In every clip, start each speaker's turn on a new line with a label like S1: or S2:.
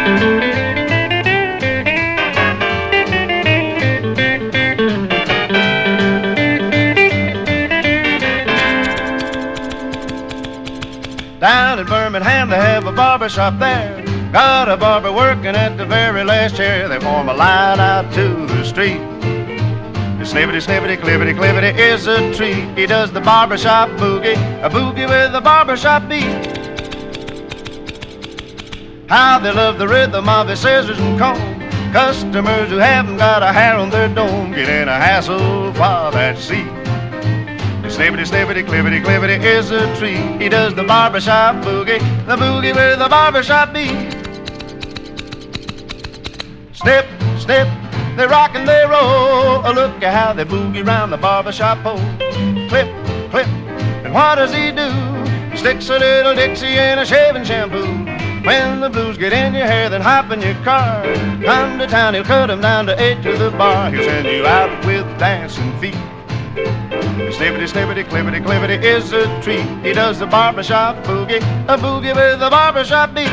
S1: Down in Birmingham they have a barber shop there. Got a barber working at the very last chair. They form a line out to the street. Snippety, snippety, clippity, clippity is a treat. He does the barbershop boogie, a boogie with a barbershop beat. How they love the rhythm of his scissors and comb. Customers who haven't got a hair on their dome get in a hassle for that seat. Snippety, snippety, clippity, clippity is a treat. He does the barbershop boogie, the boogie with a barbershop beat. Snip, snip, they rock and they roll. Look at how they boogie round the barbershop pole. Clip, clip, and what does he do? He sticks a little Dixie in a shaving shampoo. When the blues get in your hair, then hop in your car. Come to town, he'll cut 'em down to 8 to the bar. He'll send you out with dancing feet. Snippety, snippety, clippity, clippity is a treat. He does the barbershop boogie, a boogie with a barbershop beat.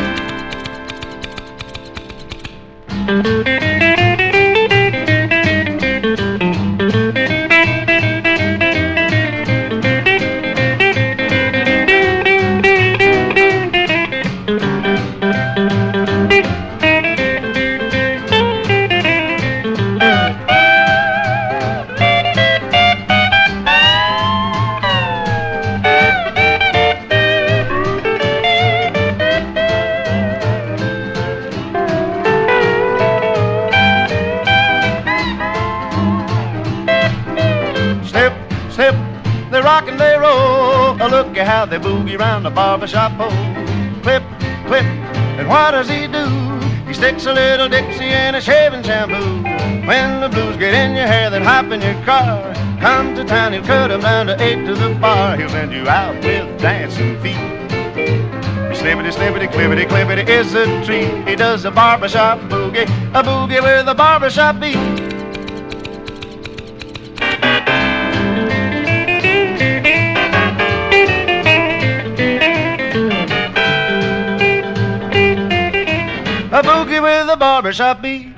S1: Snip, they rock and they roll. Look at how they boogie round the barbershop pole. Clip, clip, and what does he do? He sticks a little Dixie in a shaving shampoo. When the blues get in your hair, then hop in your car. Come to town, he'll cut 'em down to 8 to the bar. He'll send you out with dancing feet. Snippety, snippety, clippity, clippity is a treat. He does a barbershop boogie, a boogie with a barbershop beat. A boogie with a barbershop beat.